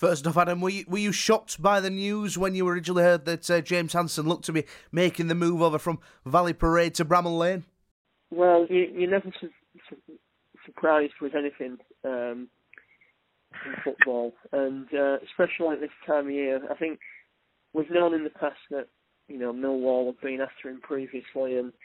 First off, Adam, were you shocked by the news when you originally heard that James Hansen looked to be making the move over from Valley Parade to Bramall Lane? Well, you're never surprised with anything in football, and especially at this time of year. I think we've known in the past that Millwall have been after him previously, and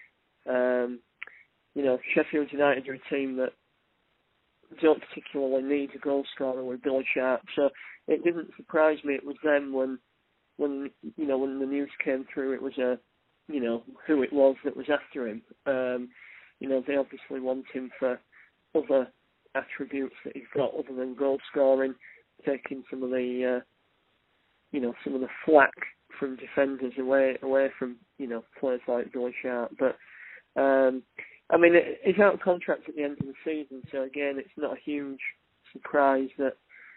Sheffield United are a team that don't particularly need a goal scorer with Billy Sharp, so it didn't surprise me it was them when the news came through. It was who it was that was after him. They obviously want him for other attributes that he's got other than goal scoring, taking some of the flack from defenders away from players like Billy Sharp. But he's out of contract at the end of the season, so again, it's not a huge surprise that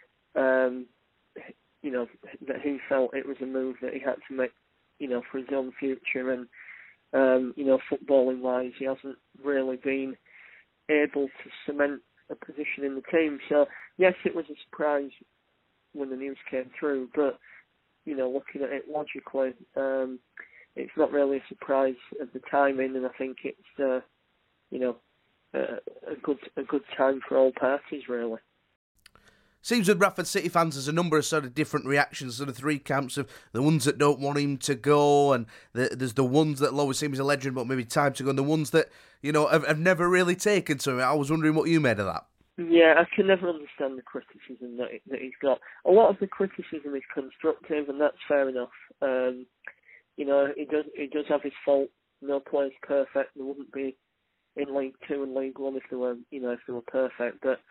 that he felt it was a move that he had to make, for his own future. And footballing wise, he hasn't really been able to cement a position in the team. So yes, it was a surprise when the news came through, but looking at it logically, it's not really a surprise at the timing, and I think it's a good time for all parties, really. Seems with Bradford City fans there's a number of sort of different reactions, sort of three camps of the ones that don't want him to go, and there's the ones that always seem he's a legend but maybe time to go, and the ones that have never really taken to him. I was wondering what you made of that. Yeah, I can never understand the criticism that he's got. A lot of the criticism is constructive, and that's fair enough. He does have his fault. No player's perfect. There wouldn't be in League Two and League One if they were perfect. But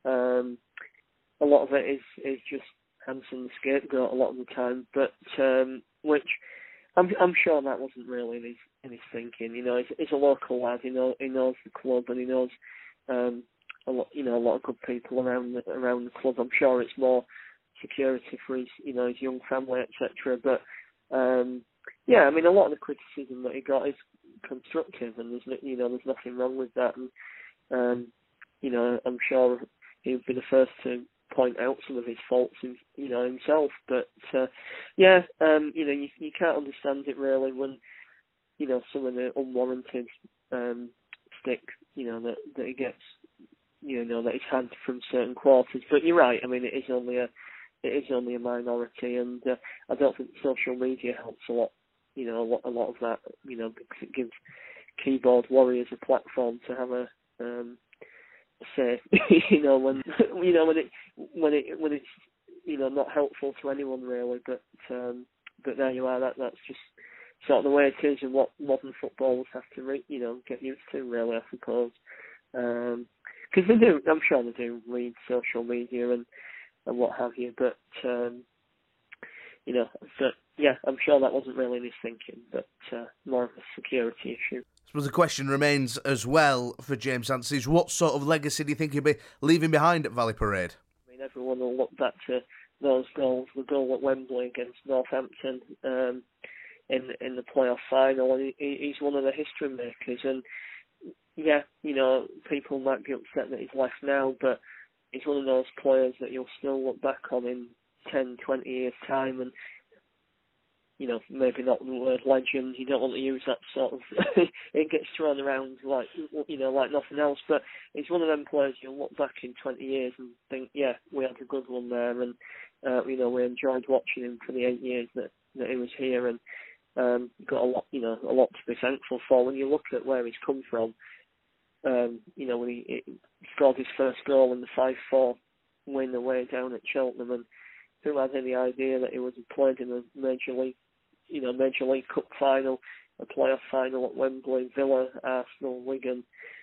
a lot of it is just Hansen the scapegoat a lot of the time. But which I'm sure that wasn't really in his thinking. He's a local lad. He knows the club, and he knows a lot of good people around the club. I'm sure it's more security for his young family, etc. But a lot of the criticism that he got is constructive, and there's nothing wrong with that. And I'm sure he would be the first to point out some of his faults, himself. But you can't understand it really when some of the unwarranted stick that he gets. That he's had from certain quarters. But you're right. It is only a minority, and I don't think social media helps a lot. A lot of that. Because it gives keyboard warriors a platform to have a say. when it's not helpful to anyone really. But there you are. That's just sort of the way it is, and what modern footballers have to get used to really, I suppose. Because they do, I'm sure they do read social media and what have you, but I'm sure that wasn't really in his thinking, but more of a security issue. I suppose the question remains as well for James Hansen is what sort of legacy do you think he'll be leaving behind at Valley Parade? Everyone will look back to those goals, the goal at Wembley against Northampton in the playoff final, and he's one of the history makers, and yeah, people might be upset that he's left now, but he's one of those players that you'll still look back on in 10, 20 years' time, and, maybe not the word legend, you don't want to use that sort of, it gets thrown around like nothing else, but he's one of them players you'll look back in 20 years and think, yeah, we had a good one there, and, we enjoyed watching him for the 8 years that he was here, and got a lot to be thankful for when you look at where he's come from. When he scored his first goal in the 5-4 win away down at Cheltenham, and who had any idea that he would have played in a Major League Cup final, a playoff final at Wembley, Villa, Arsenal, Wigan,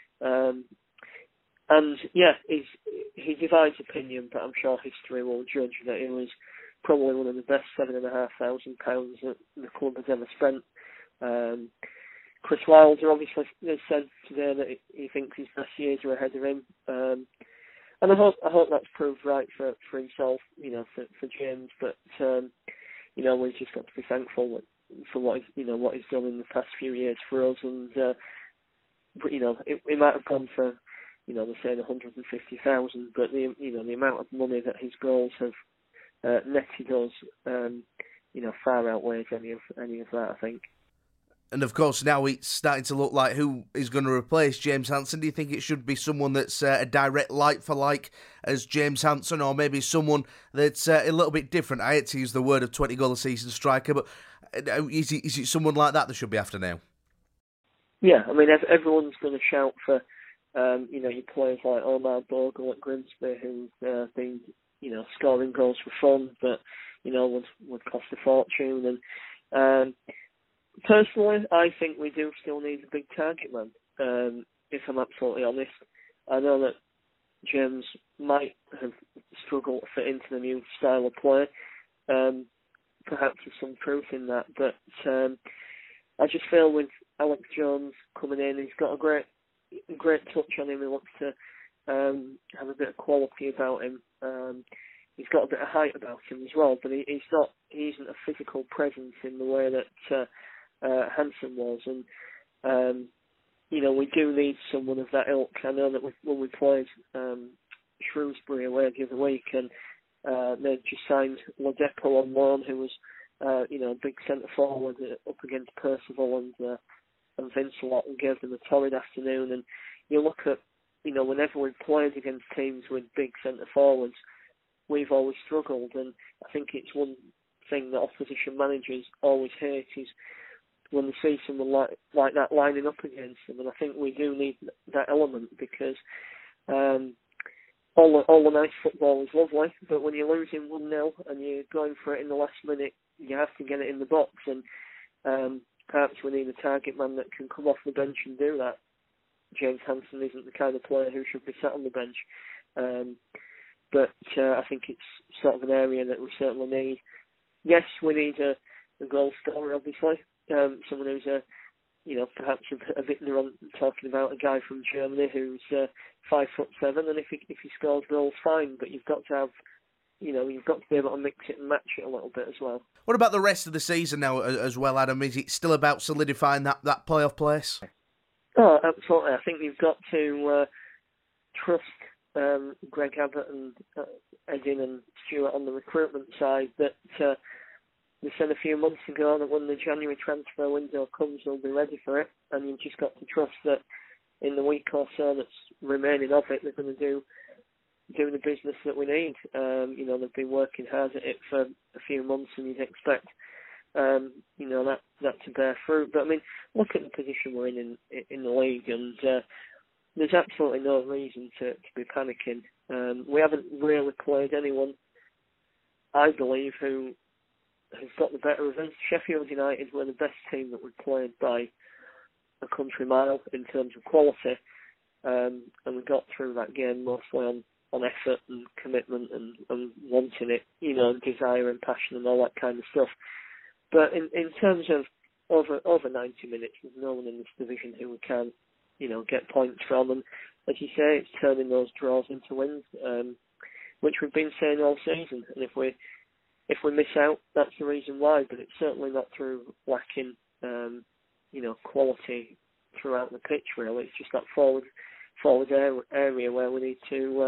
and yeah, he divides opinion, but I'm sure history will judge that he was probably one of the best £7,500 that the club has ever spent. Chris Wilder obviously has said today that he thinks his best years are ahead of him, and I hope that's proved right for himself, for James. But we've just got to be thankful for what he's done in the past few years for us, and it might have gone for they're saying 150,000, but the amount of money that his goals have netted us, far outweighs any of that, I think. And of course, now it's starting to look like who is going to replace James Hanson. Do you think it should be someone that's a direct like for like as James Hanson, or maybe someone that's a little bit different? I hate to use the word of 20-goal a season striker, but is it someone like that should be after now? Yeah, I mean, everyone's going to shout for, your players like Omar Bogle at Grimsby, who's been, scoring goals for fun, but, would cost a fortune. And personally, I think we do still need a big target man, if I'm absolutely honest. I know that James might have struggled to fit into the new style of play. Perhaps there's some truth in that, but I just feel with Alex Jones coming in, he's got a great touch on him. He looks to have a bit of quality about him. He's got a bit of height about him as well, but he isn't a physical presence in the way that Hanson was, and we do need someone of that ilk. I know that when we played Shrewsbury away the other week, and they just signed Ladapo on loan, who was a big centre forward up against Percival and Vincelot, and gave them a torrid afternoon. And you look at whenever we've played against teams with big centre forwards, we've always struggled, and I think it's one thing that opposition managers always hate is when they see someone like that lining up against them. And I think we do need that element, because all the nice football is lovely, but when you're losing 1-0 and you're going for it in the last minute, you have to get it in the box, and perhaps we need a target man that can come off the bench and do that. James Hanson isn't the kind of player who should be sat on the bench, but I think it's sort of an area that we certainly need. Yes, we need a goal scorer, obviously. Someone who's perhaps a bit talking about a guy from Germany who's 5'7", and if he scores goals, fine. But you've got to have, you've got to be able to mix it and match it a little bit as well. What about the rest of the season now as well, Adam? Is it still about solidifying that playoff place? Oh, absolutely. I think you've got to trust Greg Abbott and Edin and Stuart on the recruitment side that. We said a few months ago that when the January transfer window comes, we'll be ready for it, and you've just got to trust that in the week or so that's remaining of it, they're going to do the business that we need. They've been working hard at it for a few months, and you'd expect, that to bear fruit. But I mean, look at the position we're in the league, and there's absolutely no reason to be panicking. We haven't really played anyone, I believe, who has got the better of us. Sheffield United were the best team that we played by a country mile in terms of quality, and we got through that game mostly on effort and commitment and wanting it, desire and passion and all that kind of stuff. But in terms of over 90 minutes, there's no one in this division who we can, get points from. And as you say, it's turning those draws into wins, which we've been saying all season. And if we miss out, that's the reason why. But it's certainly not through lacking, quality throughout the pitch. Really, it's just that forward area where we need to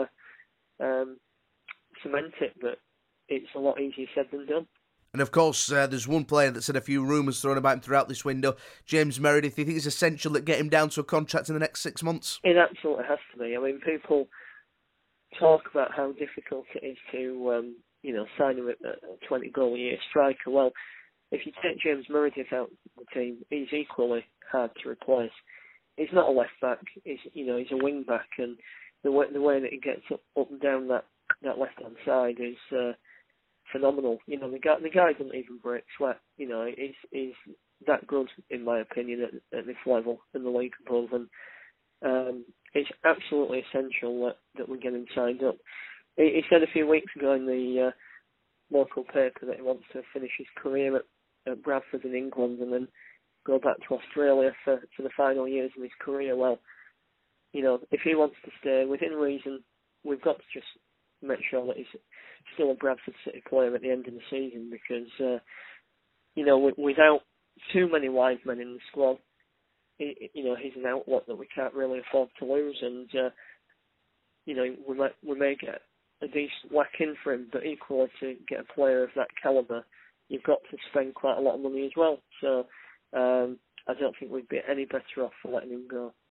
cement it. But it's a lot easier said than done. And of course, there's one player that's had a few rumours thrown about him throughout this window, James Meredith. Do you think it's essential that get him down to a contract in the next 6 months? It absolutely has to be. I mean, people talk about how difficult it is to, sign him a 20-goal-a-year striker. Well, if you take James Meredith out of the team, he's equally hard to replace. He's not a left-back. He's a wing-back, and the way that he gets up and down that left-hand side is phenomenal. The guy doesn't even break sweat. He's that good, in my opinion, at this level in the league above, and it's absolutely essential that we get him signed up. He said a few weeks ago in the local paper that he wants to finish his career at Bradford in England and then go back to Australia for the final years of his career. Well, if he wants to stay within reason, we've got to just make sure that he's still a Bradford City player at the end of the season, because without too many wide men in the squad, he's an outlet that we can't really afford to lose, and we may get a decent whack in for him, but equally to get a player of that calibre, you've got to spend quite a lot of money as well. So I don't think we'd be any better off for letting him go.